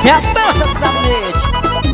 é a dança do sabonete.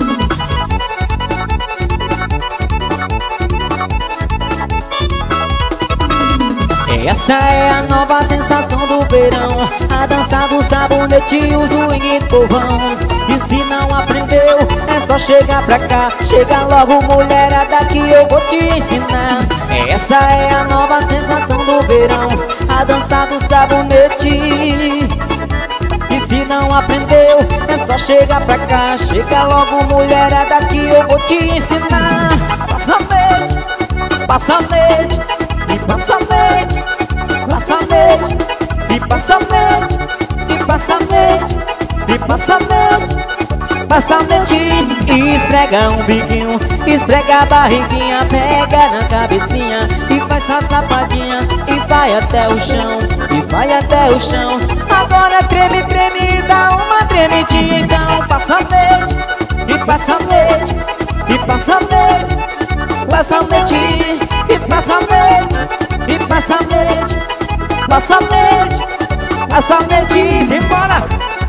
Essa é a nova sensação do verão, a dança do sabonete e o swing do povão. E se não aprendeu, é só chegar pra cá. Chega logo, mulherada, que eu vou te ensinar. Essa é a nova sensação do verão, a dança do sabonete. E se não aprendeu, é só chegar pra cá. Chega logo, mulherada, que eu vou te ensinar. Passamete, passamete, e passamete, passamete, e passamete, e passamete, e passamete, passamete. Esfrega um biquinho, esfrega a barriguinha, pega na cabecinha e faz a sapadinha e vai até o chão, e vai até o chão. Agora treme, treme, dá uma tremidinha. Então passamete, e passamete, e passamete, passamete, e passamete, e passamete, passamete, passamete. Simbora!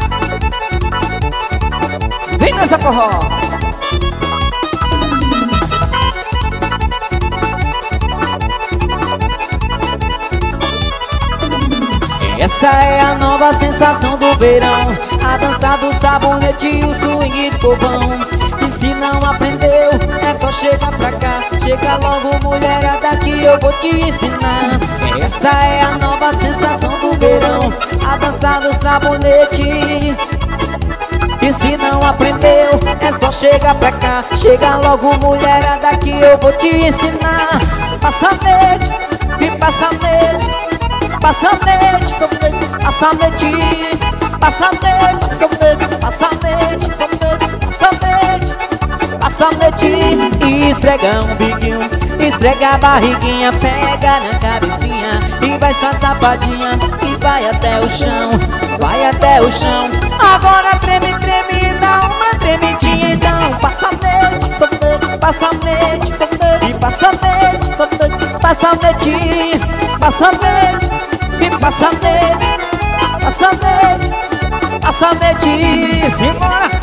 Vem nessa forró! Essa é a nova sensação do verão, a dança do sabonete e o swing do povão. E se não aprendeu, é só chegar pra cá. Chega logo, mulherada, que eu vou te ensinar. Essa é a nova sensação do verão, a dança do sabonete. E se não aprendeu, é só chegar pra cá. Chega logo, mulherada, que eu vou te ensinar. Passamete, e passamete, passamete, passamete, passamete, passamete, passamete, passamete. Esfrega um biquinho, esfrega a barriguinha, pega na cabecinha e vai só sapadinha e vai até o chão, vai até o chão. Agora treme, treme, dá uma tremidinha. Então passamete, passamete, e passamete, passamete, passamete, e passamete, passamete, passamete. Simbora!